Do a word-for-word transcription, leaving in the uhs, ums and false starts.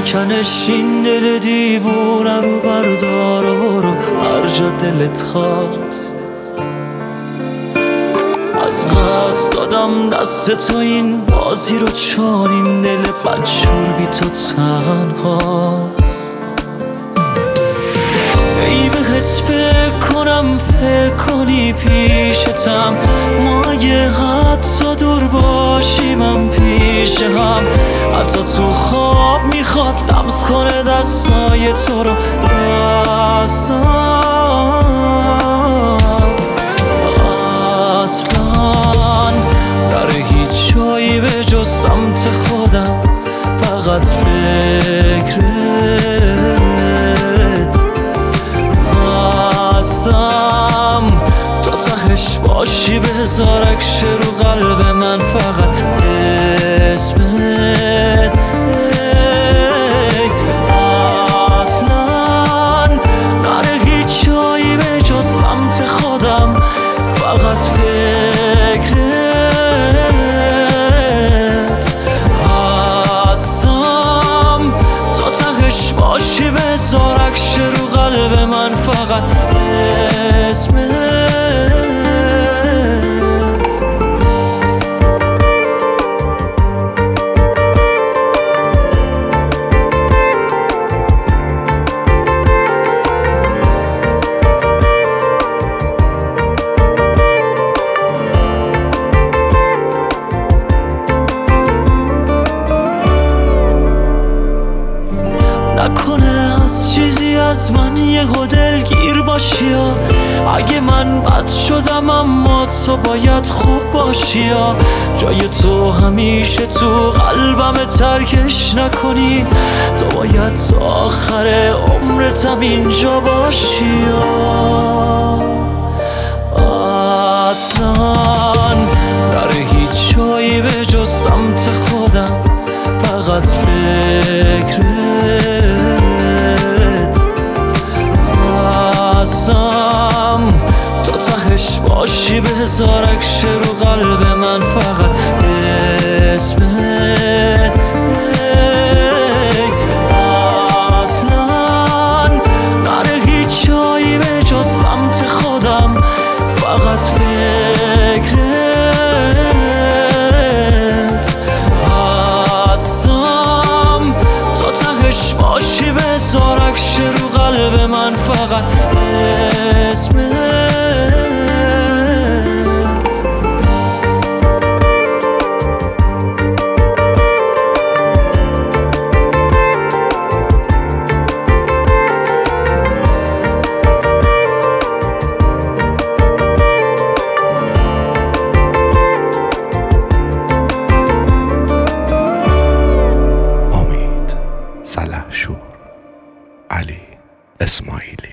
بکنش این دل دیوونه رو بردار و برو هر جا دلت خواست. از قصد دادم دست تو این بازی رو چون این دل بدشور بی تو تنهاست. ای بهت فکر کنم فکر کنی پیشتم، ما یه حدسا دور باشیم هم پیش هم، حتی تو خواب میخواد لمس کنه دستای تو رو دستم. اصلا در هیچ جایی به جز سمت خودم فقط فکرت هستم. تا تهش باشی بذار عکس رو قلب من فقط اسمت. اصلا نره هیچ جایی به جز سمت خودم فقط فکرت هستم. تا تهش باشی بذار عکس رو قلب من فقط اسمت. نکنه از چیزی از من یه دلگیر باشی یا اگه من بد شدم اما تو باید خوب باشی یا جای تو همیشه تو قلبم ترکش نکنی. تو باید تا آخر عمرتم اینجا باشی یا اصلا در هیچ جایی به جز سمت خودم فقط فکرت هستم. تا تهش باشی بذار عکس رو قلب من فقط اسمت. اصلا نره هیچ جایی به جز سمت خودم فقط فکرت هستم. تا تهش باشی بذار عکس رو قلب من فقط اسمت. سلحشور علی اسماعیلی.